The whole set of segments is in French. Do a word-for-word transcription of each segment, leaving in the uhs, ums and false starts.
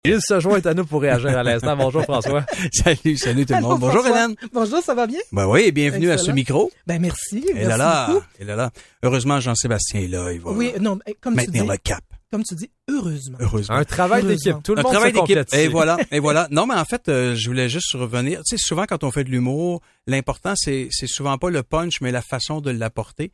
Il se joint à nous pour réagir à l'instant. Bonjour François. Salut, salut tout le monde. Bonjour Hélène. Bonjour, ça va bien? Ben oui, bienvenue Excellent. à ce micro. Ben merci, Et merci là là, beaucoup. et là là. Heureusement, Jean-Sébastien est là. Il va Oui, non, comme tu maintenir dis, le cap. comme tu dis, heureusement. Heureusement. Un travail Heureusement. d'équipe. Tout le Un monde travail se d'équipe. complète. Et voilà, et voilà. Non, mais en fait, euh, je voulais juste revenir. Tu sais, souvent quand on fait de l'humour, l'important c'est c'est souvent pas le punch, mais la façon de l'apporter.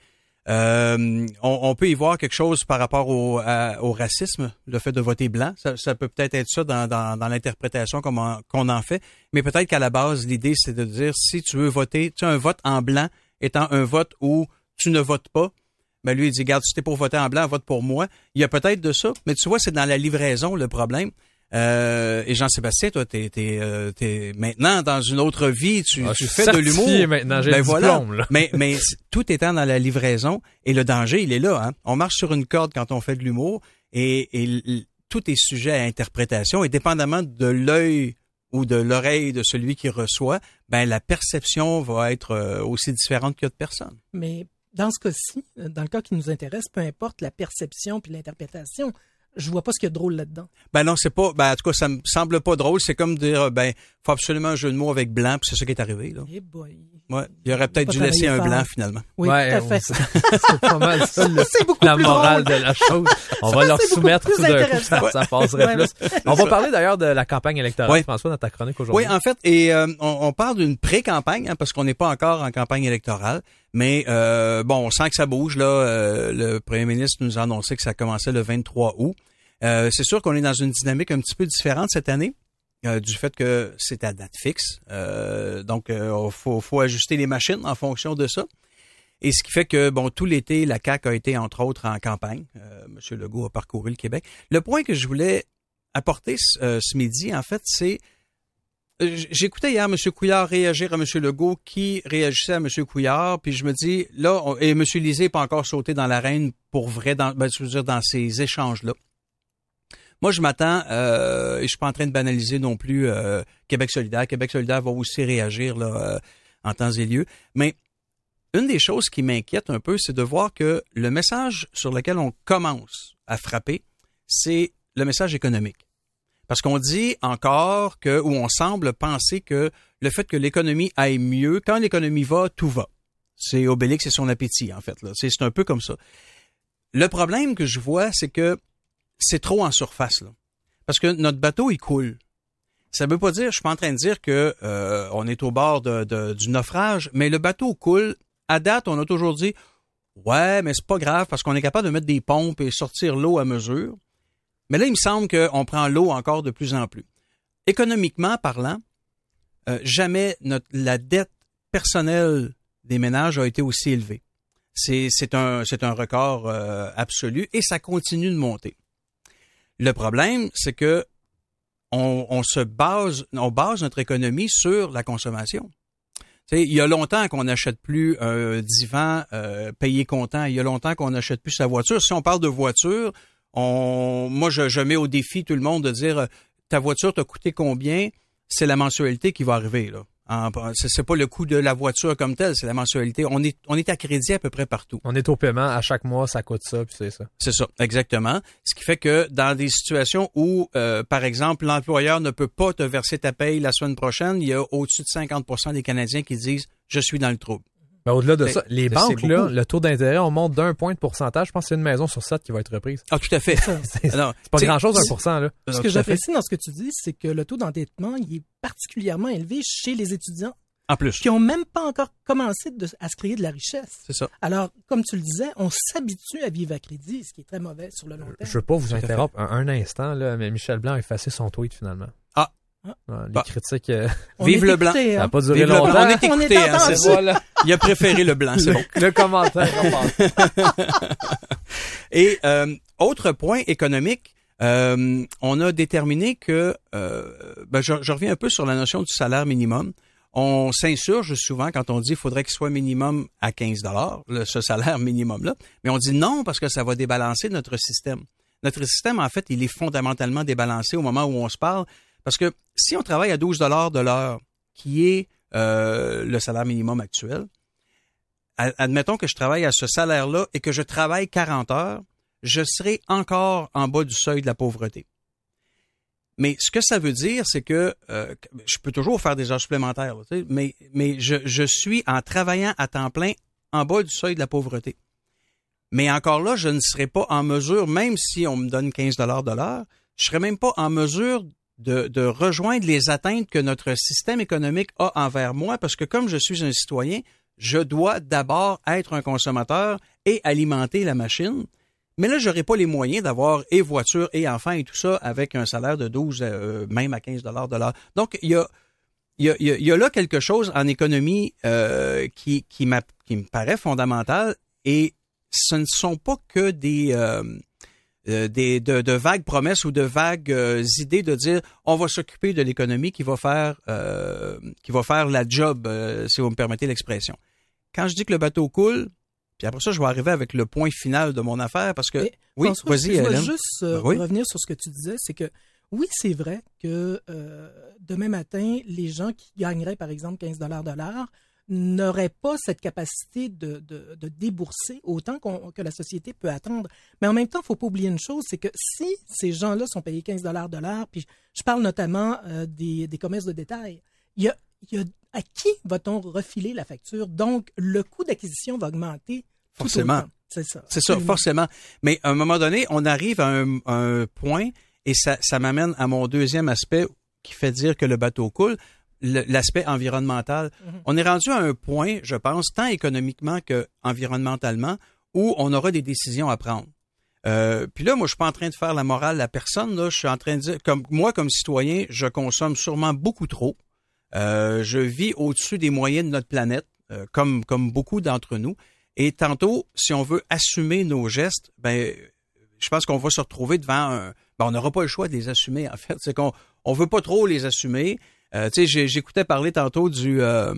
Euh, on, on peut y voir quelque chose par rapport au, à- au racisme, le fait de voter blanc. Ça, ça peut peut-être être ça dans, dans, dans l'interprétation qu'on en, qu'on en fait. Mais peut-être qu'à la base, l'idée, c'est de dire si tu veux voter, tu sais, un vote en blanc étant un vote où tu ne votes pas, ben lui, il dit, regarde, si t'es pour voter en blanc, vote pour moi. Il y a peut-être de ça, mais tu vois, c'est dans la livraison le problème. Euh, et Jean-Sébastien, toi, t'es, t'es, euh, t'es maintenant dans une autre vie, tu, Ah, tu je suis fais de certifié l'humour. maintenant, j'ai Ben le voilà. diplôme, là. Mais, mais c- tout étant dans la livraison, et le danger, il est là. Hein? On marche sur une corde quand on fait de l'humour, et, et l- tout est sujet à interprétation, et dépendamment de l'œil ou de l'oreille de celui qui reçoit, ben la perception va être euh, aussi différente que de personne. Mais dans ce cas-ci, dans le cas qui nous intéresse, peu importe la perception puis l'interprétation, je vois pas ce qu'il y a de drôle là-dedans. Ben non, c'est pas. Ben en tout cas, ça me semble pas drôle. C'est comme dire, ben, faut absolument un jeu de mots avec blanc, puis c'est ça qui est arrivé là. Eh boy. Ouais, il aurait peut-être Pas dû laisser un travailler blanc fort. finalement. Oui, Ouais, tout à fait. on- C'est c'est pas mal ça, le- C'est beaucoup la plus morale drôle. de la chose. On Ça, va leur c'est beaucoup soumettre plus tout d'un coup, intéressant. ça, ça passerait Ouais. plus. On va parler d'ailleurs de la campagne électorale, Ouais. François, dans ta chronique aujourd'hui. Oui, en fait, et euh, on, on parle d'une pré-campagne, hein, parce qu'on n'est pas encore en campagne électorale, mais euh, bon, on sent que ça bouge là. Euh, le premier ministre nous a annoncé que ça commençait le vingt-trois août. Euh, c'est sûr qu'on est dans une dynamique un petit peu différente cette année, euh, du fait que c'est à date fixe. Euh, donc, il faut, faut ajuster les machines en fonction de ça. Et ce qui fait que, bon, tout l'été, la C A Q a été, entre autres, en campagne. Euh, M. Legault a parcouru le Québec. Le point que je voulais apporter euh, ce midi, en fait, c'est... euh, J'écoutais hier M. Couillard réagir à M. Legault qui réagissait à M. Couillard, puis je me dis, là, on, et M. Lisée n'est pas encore sauté dans l'arène pour vrai, dans, ben, je veux dire, dans ces échanges-là. Moi, je m'attends, euh, et je suis pas en train de banaliser non plus euh, Québec solidaire. Québec solidaire va aussi réagir là, euh, en temps et lieu. Mais une des choses qui m'inquiète un peu, c'est de voir que le message sur lequel on commence à frapper, c'est le message économique. Parce qu'on dit encore que, ou on semble penser que le fait que l'économie aille mieux, quand l'économie va, tout va. C'est Obélix et son appétit, en fait. Là. C'est, c'est un peu comme ça. Le problème que je vois, c'est que c'est trop en surface, là. Parce que notre bateau, il coule. Ça veut pas dire, je suis pas en train de dire que euh, on est au bord de, de, du naufrage, mais le bateau coule. À date, on a toujours dit, ouais, mais c'est pas grave parce qu'on est capable de mettre des pompes et sortir l'eau à mesure. Mais là, il me semble qu'on prend l'eau encore de plus en plus. Économiquement parlant, euh, jamais notre, la dette personnelle des ménages a été aussi élevée. C'est, c'est un, c'est un record euh, absolu et ça continue de monter. Le problème, c'est que on, on se base, on base notre économie sur la consommation. Tu sais, il y a longtemps qu'on n'achète plus un divan euh, payé comptant. Il y a longtemps qu'on n'achète plus sa voiture. Si on parle de voiture, on, moi, je, je mets au défi tout le monde de dire euh, ta voiture t'a coûté combien? C'est la mensualité qui va arriver, là. En, c'est, c'est pas le coût de la voiture comme telle, c'est la mensualité. On est, on est à crédit à peu près partout. On est au paiement, à chaque mois, ça coûte ça, puis c'est ça. C'est ça, exactement. Ce qui fait que dans des situations où, euh, par exemple, l'employeur ne peut pas te verser ta paye la semaine prochaine, il y a au-dessus de cinquante pour cent des Canadiens qui disent « je suis dans le trouble ». Ben, au-delà de C'est- ça, les c'est banques, beaucoup. là, le taux d'intérêt, on monte d'un point de pourcentage. Je pense que c'est une maison sur sept qui va être reprise. Ah, tout à fait. C'est Non, c'est pas t'sais, grand-chose, un pour cent, là. Ce non, que tout à fait. j'apprécie dans ce que tu dis, c'est que le taux d'endettement, il est particulièrement élevé chez les étudiants En plus, qui ont même pas encore commencé de- à se créer de la richesse. c'est ça. Alors, comme tu le disais, on s'habitue à vivre à crédit, ce qui est très mauvais sur le long terme. Je veux pas vous Tout à fait. interrompre un, un instant, là, mais Michel Blanc a effacé son tweet, finalement. Ah. Ouais, les Bah. critiques, euh, On Vive est le blanc. écoutés, ça hein. n'a pas duré Vive le blanc. longtemps. On est On est écouté, hein, c'est entendu. ça. Voilà. Il a préféré le blanc, c'est bon. Le commentaire, on passe. Et euh, autre point économique, euh, on a déterminé que, euh, ben, je, je reviens un peu sur la notion du salaire minimum. On s'insurge souvent quand on dit qu'il faudrait qu'il soit minimum à quinze dollars, le, ce salaire minimum-là. Mais on dit non parce que ça va débalancer notre système. Notre système, en fait, il est fondamentalement débalancé au moment où on se parle. Parce que si on travaille à douze dollars de l'heure, qui est euh, le salaire minimum actuel, admettons que je travaille à ce salaire-là et que je travaille quarante heures, je serai encore en bas du seuil de la pauvreté. Mais ce que ça veut dire, c'est que euh, je peux toujours faire des heures supplémentaires, là, tu sais, mais, mais je, je suis en travaillant à temps plein en bas du seuil de la pauvreté. Mais encore là, je ne serai pas en mesure, même si on me donne quinze dollars de l'heure, je serai même pas en mesure de, de rejoindre les atteintes que notre système économique a envers moi, parce que comme je suis un citoyen, je dois d'abord être un consommateur et alimenter la machine. Mais là, j'aurai pas les moyens d'avoir et voiture et enfants et tout ça avec un salaire de douze, euh, même à quinze dollars de l'heure. Donc, il y a, il y a, il y a là quelque chose en économie euh, qui, qui, m'a, qui me paraît fondamental, et ce ne sont pas que des, euh, euh, des de, de vagues promesses ou de vagues euh, idées de dire on va s'occuper de l'économie qui va faire euh, qui va faire la job, euh, si vous me permettez l'expression. Quand je dis que le bateau coule, puis après ça, je vais arriver avec le point final de mon affaire, parce que... Mais, oui, François, vas-y, je Hélène. vais juste euh, oui. revenir sur ce que tu disais, c'est que oui, c'est vrai que euh, demain matin, les gens qui gagneraient, par exemple, quinze dollars de l'heure n'auraient pas cette capacité de, de, de débourser autant qu'on, que la société peut attendre. Mais en même temps, il ne faut pas oublier une chose, c'est que si ces gens-là sont payés quinze dollars de l'heure, puis je parle notamment euh, des, des commerces de détail, il y a, il y a à qui va-t-on refiler la facture? Donc, le coût d'acquisition va augmenter. Forcément. C'est ça. C'est ça, forcément. Mais à un moment donné, on arrive à un, un point, et ça, ça m'amène à mon deuxième aspect qui fait dire que le bateau coule, le, l'aspect environnemental. Mm-hmm. On est rendu à un point, je pense, tant économiquement qu'environnementalement, où on aura des décisions à prendre. Euh, puis là, moi, je suis pas en train de faire la morale à personne. Là, je suis en train de dire, comme moi, comme citoyen, je consomme sûrement beaucoup trop. Euh, je vis au-dessus des moyens de notre planète, euh, comme comme beaucoup d'entre nous. Et tantôt, si on veut assumer nos gestes, ben, je pense qu'on va se retrouver devant un... Ben, on n'aura pas le choix de les assumer, en fait. C'est qu'on on veut pas trop les assumer. Euh, tu sais, j'écoutais parler tantôt du euh,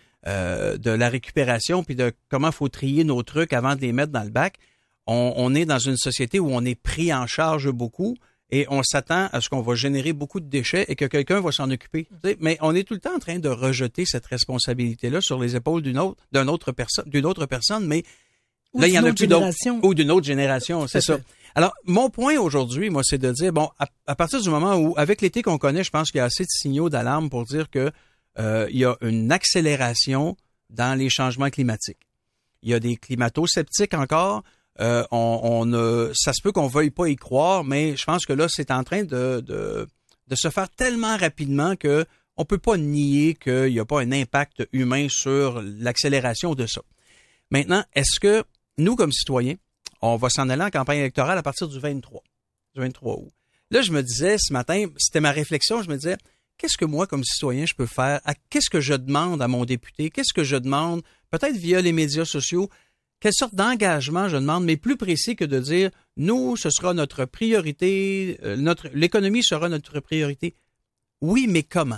euh, de la récupération, puis de comment il faut trier nos trucs avant de les mettre dans le bac. On, on est dans une société où on est pris en charge beaucoup, et on s'attend à ce qu'on va générer beaucoup de déchets et que quelqu'un va s'en occuper. T'sais, mais on est tout le temps en train de rejeter cette responsabilité-là sur les épaules d'une autre, d'une autre personne, d'une autre personne, mais ou là, il y en a plus d'autres. Ou d'une autre génération, c'est ça. Fait. Alors, mon point aujourd'hui, moi, c'est de dire, bon, à, à partir du moment où, avec l'été qu'on connaît, je pense qu'il y a assez de signaux d'alarme pour dire que euh, il y a une accélération dans les changements climatiques. Il y a des climato-sceptiques encore. Euh, on, on euh, ça se peut qu'on veuille pas y croire, mais je pense que là, c'est en train de, de, de se faire tellement rapidement que on peut pas nier qu'il n'y a pas un impact humain sur l'accélération de ça. Maintenant, est-ce que nous, comme citoyens, on va s'en aller en campagne électorale à partir du vingt-trois, du vingt-trois août? Là, je me disais ce matin, c'était ma réflexion, je me disais, qu'est-ce que moi, comme citoyen, je peux faire? À, qu'est-ce que je demande à mon député? Qu'est-ce que je demande, peut-être via les médias sociaux? Quelle sorte d'engagement je demande, mais plus précis que de dire, nous, ce sera notre priorité, euh, notre l'économie sera notre priorité. Oui, mais comment?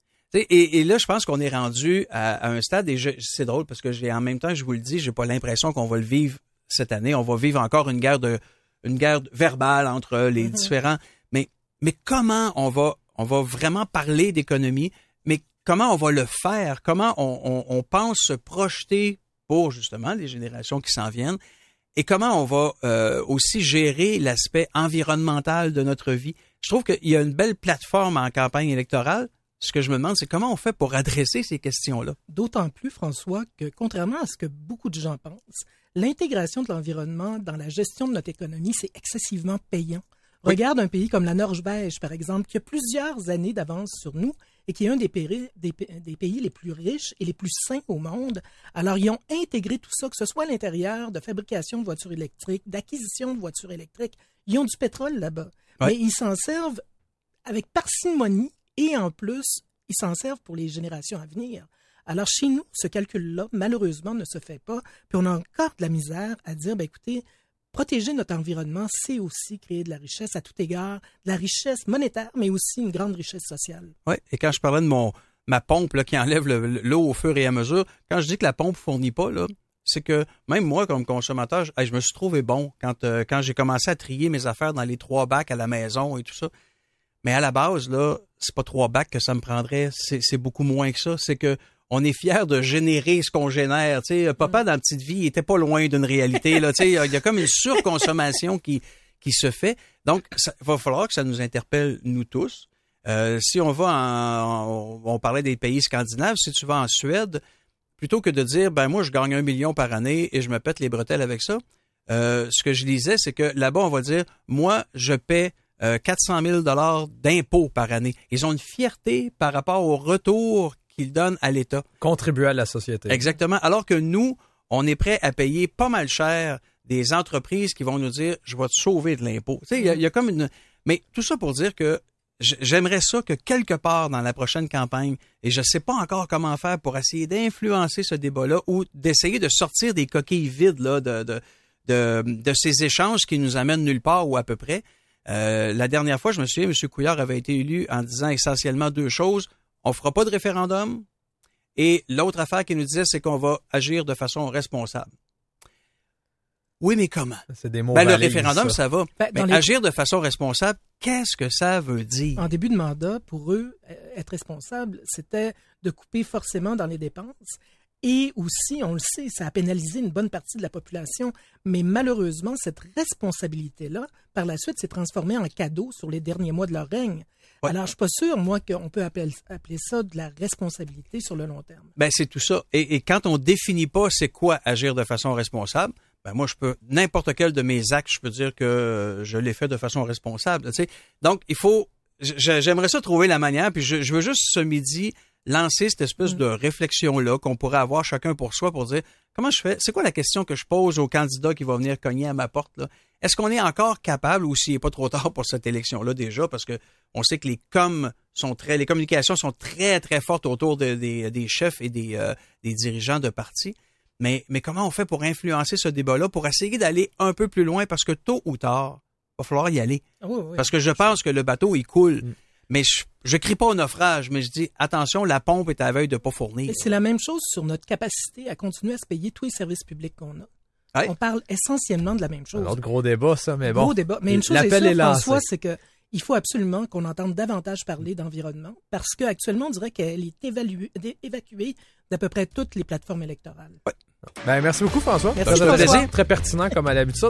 Et, et là, je pense qu'on est rendu à, à un stade, et je, c'est drôle parce que j'ai en même temps, je vous le dis, j'ai pas l'impression qu'on va le vivre cette année. On va vivre encore une guerre de, une guerre verbale entre les mm-hmm. différents. Mais, mais comment on va, on va vraiment parler d'économie? Mais comment on va le faire? Comment on, on, on pense se projeter pour justement les générations qui s'en viennent? Et comment on va euh, aussi gérer l'aspect environnemental de notre vie? Je trouve qu'il y a une belle plateforme en campagne électorale. Ce que je me demande, c'est comment on fait pour adresser ces questions-là. D'autant plus, François, que contrairement à ce que beaucoup de gens pensent, l'intégration de l'environnement dans la gestion de notre économie, c'est excessivement payant. Oui. Regarde un pays comme la Norvège, par exemple, qui a plusieurs années d'avance sur nous et qui est un des pays, des, des pays les plus riches et les plus sains au monde. Alors, ils ont intégré tout ça, que ce soit à l'intérieur de fabrication de voitures électriques, d'acquisition de voitures électriques. Ils ont du pétrole là-bas. Oui. Mais ils s'en servent avec parcimonie. Et en plus, ils s'en servent pour les générations à venir. Alors, chez nous, ce calcul-là, malheureusement, ne se fait pas. Puis on a encore de la misère à dire, ben écoutez, protéger notre environnement, c'est aussi créer de la richesse à tout égard, de la richesse monétaire, mais aussi une grande richesse sociale. Oui, et quand je parlais de mon ma pompe là, qui enlève le, l'eau au fur et à mesure, quand je dis que la pompe fournit pas, là, c'est que même moi, comme consommateur, je, je me suis trouvé bon quand, euh, quand j'ai commencé à trier mes affaires dans les trois bacs à la maison et tout ça. Mais à la base, là, c'est pas trois bacs que ça me prendrait, c'est, c'est beaucoup moins que ça. C'est que on est fiers de générer ce qu'on génère. Tu sais, papa dans la petite vie, il était pas loin d'une réalité. Là, tu sais, il y a comme une surconsommation qui qui se fait. Donc, il va falloir que ça nous interpelle nous tous. Euh, si on va en, on, on parlait des pays scandinaves, si tu vas en Suède, plutôt que de dire, ben moi, je gagne un million par année et je me pète les bretelles avec ça, euh, ce que je lisais, c'est que là-bas, on va dire, moi, je paie euh, quatre cent mille dollars d'impôts par année. Ils ont une fierté par rapport au retour qu'ils donnent à l'État. Contribuer à la société. Exactement. Alors que nous, on est prêt à payer pas mal cher des entreprises qui vont nous dire, je vais te sauver de l'impôt. Tu sais, il y, y a comme une... Mais tout ça pour dire que j'aimerais ça que quelque part dans la prochaine campagne, et je ne sais pas encore comment faire pour essayer d'influencer ce débat-là ou d'essayer de sortir des coquilles vides là, de, de, de, de ces échanges qui nous amènent nulle part ou à peu près. Euh, la dernière fois, je me souviens, M. Couillard avait été élu en disant essentiellement deux choses. On ne fera pas de référendum et l'autre affaire qu'il nous disait, c'est qu'on va agir de façon responsable. Oui, mais comment? C'est des mots ben, valises, le référendum, ça, ça va. Ben, mais les... agir de façon responsable, qu'est-ce que ça veut dire? En début de mandat, pour eux, être responsable, c'était de couper forcément dans les dépenses. Et aussi, on le sait, ça a pénalisé une bonne partie de la population. Mais malheureusement, cette responsabilité-là, par la suite, s'est transformée en cadeau sur les derniers mois de leur règne. Ouais. Alors, je suis pas sûr, moi, qu'on peut appeler, appeler ça de la responsabilité sur le long terme. Ben, c'est tout ça. Et, et quand on définit pas c'est quoi agir de façon responsable, ben moi, je peux, n'importe quel de mes actes, je peux dire que je l'ai fait de façon responsable. Tu sais. Donc, il faut, j'aimerais ça trouver la manière, puis je, je veux juste ce midi lancer cette espèce mmh. de réflexion-là qu'on pourrait avoir chacun pour soi pour dire, comment je fais, c'est quoi la question que je pose au candidat qui va venir cogner à ma porte, là? Est-ce qu'on est encore capable, ou s'il n'est pas trop tard pour cette élection-là déjà, parce que on sait que les coms sont très, les communications sont très, très fortes autour de, des, des chefs et des, euh, des dirigeants de partis. Mais, mais comment on fait pour influencer ce débat-là, pour essayer d'aller un peu plus loin, parce que tôt ou tard, il va falloir y aller. Oui, oui, parce que je pense que le bateau, il coule. Mm. Mais je, je crie pas au naufrage, mais je dis, attention, la pompe est à veille de pas fournir. Et c'est la même chose sur notre capacité à continuer à se payer tous les services publics qu'on a. Ouais. On parle essentiellement de la même chose. Alors, de gros débat, ça, mais bon. Gros débat. Mais une chose est sûre, est François, c'est que il faut absolument qu'on entende davantage parler d'environnement, parce qu'actuellement, on dirait qu'elle est évaluée, évacuée d'à peu près toutes les plateformes électorales. Ouais. Ben, merci beaucoup, François. Merci, Très, François. très pertinent, comme à l'habitude.